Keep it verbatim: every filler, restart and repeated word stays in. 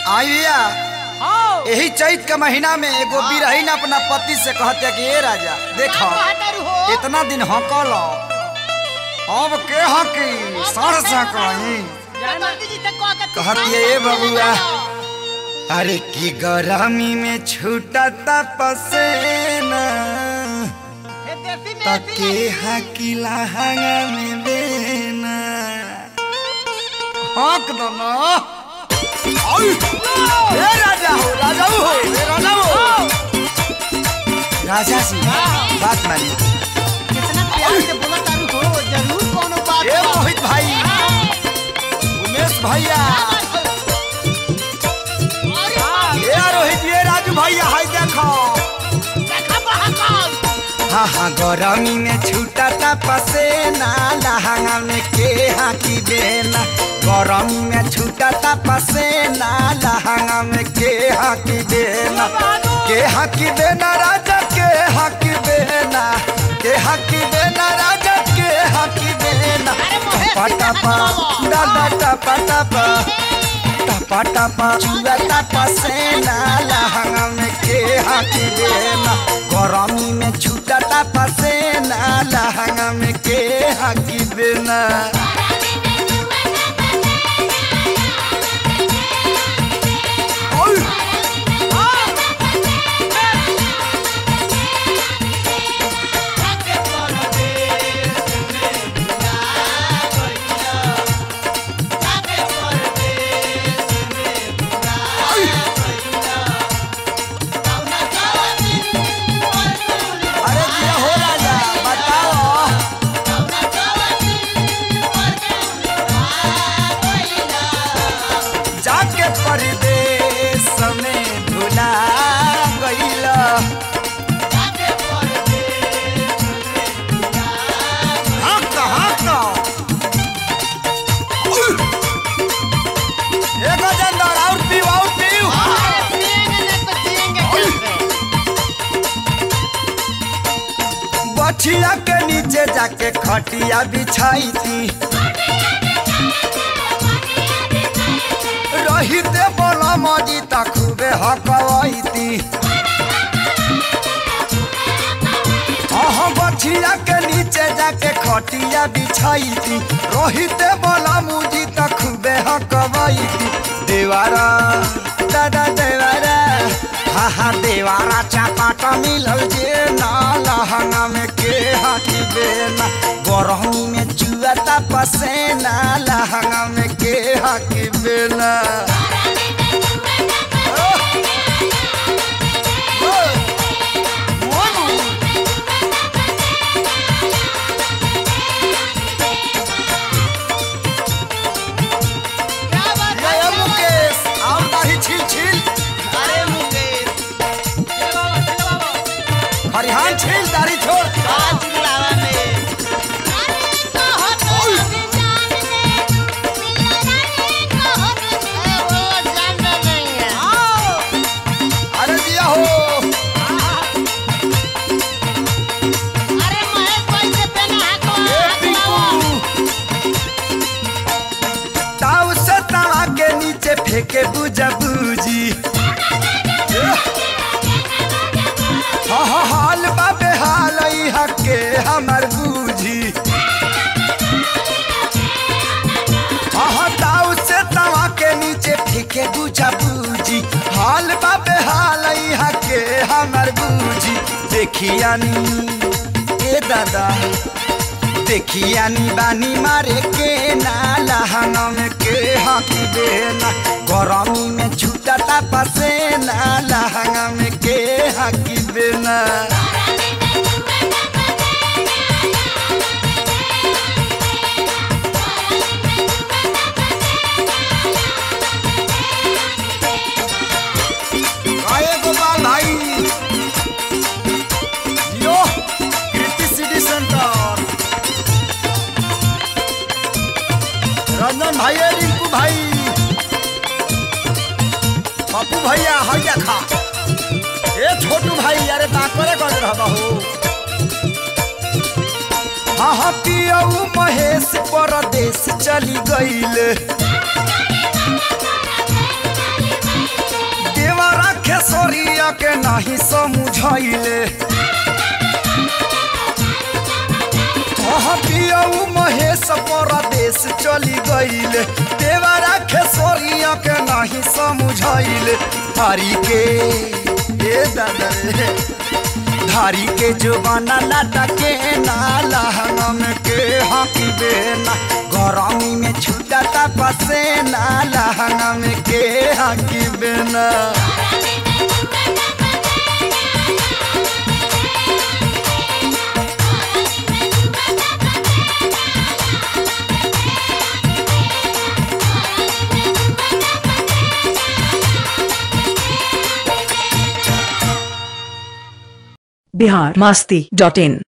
आइया यही चैत के महीना में एगो बिरहीन अपना पति से कहते कि ए राजा देखो इतना दिन हकल अब के हकी सर से कहीं कहती ए बबुआ अरे की गरमी में छूटता पसेना तके हकी लहंगा में देना हक दो ना ए राजा हो राजा हो ए राजा हो राजा जी बात मानी कितना प्यार से बोला तारू हो जरूर कोनो बात ए मोहित भाई उमेश भैया ए रोहित ये राजू भैया हाय देखो देखा बहकाल हाँ हाँ गरमी में छूटता पसेना लहंगा में के हाकी देना गरमी में छूटता पसेना लहंगा में के हाकी देना के हाकी देना राजा के हाकी देना के हाकी देना राजा के हाकी देना टपा दादा टपा टपा टपा टपा चुआता पसेना लहंगा में के हाकी देना गरमी में छूटता पसेना लहंगा में के हाकी देना परदेश में भुला गईला हाँ कहाँ का एक हजार और पीव और पीव बछिया के नीचे जाके खटिया बिछाई थी रहीते बोला मजी खूबे हकवाईती बछिया के नीचे जाके खटिया बिछाई थी रहीते बोला मुजी खूबे हकवाईती देवारा दादा देवारा हाँ हाँ देवारा चापाट मिलल जे ना लहंगा में के हाथी बेना गरमी में चुआता पसेना लहंगा में के हाथी बेना हरिहान छील दाढ़ी छोड़ चिल्लावा में अरे दिया हो अरे महेश भाई से पहना ताऊ से तावा के नीचे फेंके बुझा बूजी हाँ हाँ हाल बाबे हाल हके हमार बूझी हाँ हाँ ताऊ से तवा के नीचे फेंके बुझा बूझी हाल बाबे हाल हके हमार बूझी देखियानी ए दादा देखियानी बानी मारे के ना लहंगा में के हाकी देना गरमी में छूटता पसेना लहंगा में के हाकी देना आए गोपाल भाई यो कृति सिटी सेंटर रंजन भाई रिंकू भाई पप्पू भैया हई देखा ए छोटू भाई अरे बाकरे कर रहा हो हाँ हाँ पियऊ महेश परदेश चली गईल नहीं समझाइले पियऊ महेश परदेश चली गईले देवरा खेसरिया के नहीं समझाइले धारी के ए दादा रे धारी के जुबाना लाटा के नाला हम के हकी बेना गरमी में छूटा पसे नाला हम के हकी बेना बिहार मस्ती डॉट इन।